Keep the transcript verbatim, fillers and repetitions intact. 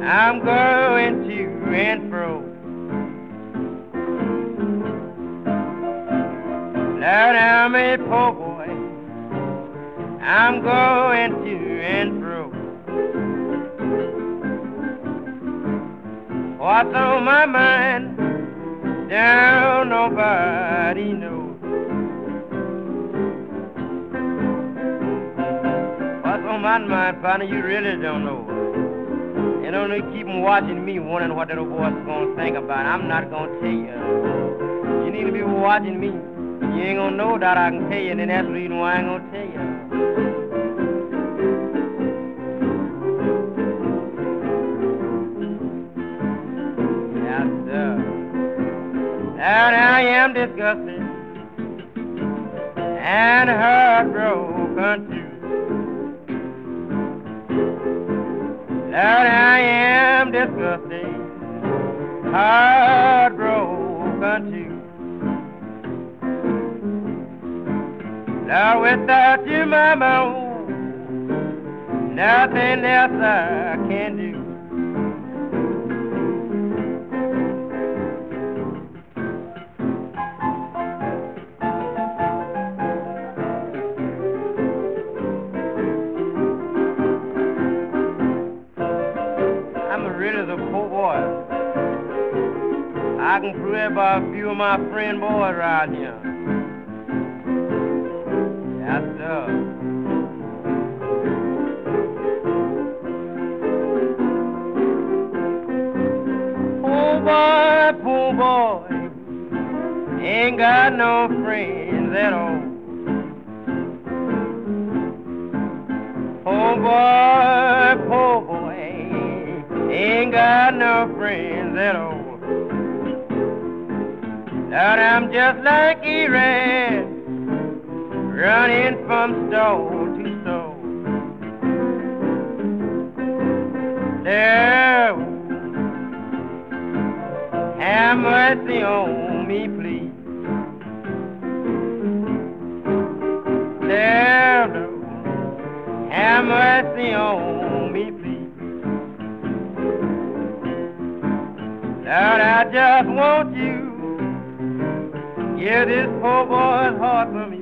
I'm going to and fro. Lord, I'm a poor boy. I'm going to and fro. What's on my mind? Down nobody knows. What's on my mind, partner? You really don't know. You don't need to keep 'em watching me, wondering what that old boy's gonna think about. I'm not gonna tell you. You need to be watching me. You ain't gonna know that I can tell you, and then that's the reason why I ain't gonna tell you. Yes, sir. And I am disgusted and heartbroken too. Lord, I am disgusted, heartbroken too. Lord, without you, mama, nothing else I can do. I'm really the poor boy. I can prove it by a few of my friend boys around here. Yes, sir. Poor boy, poor boy, ain't got no friends at all. Poor boy, poor boy, ain't got no friends at all. Lord, I'm just like a rat, running from store to store. There, have mercy on me, please. There, have mercy on me, please. Lord, I just want you, give this poor boy's heart for me.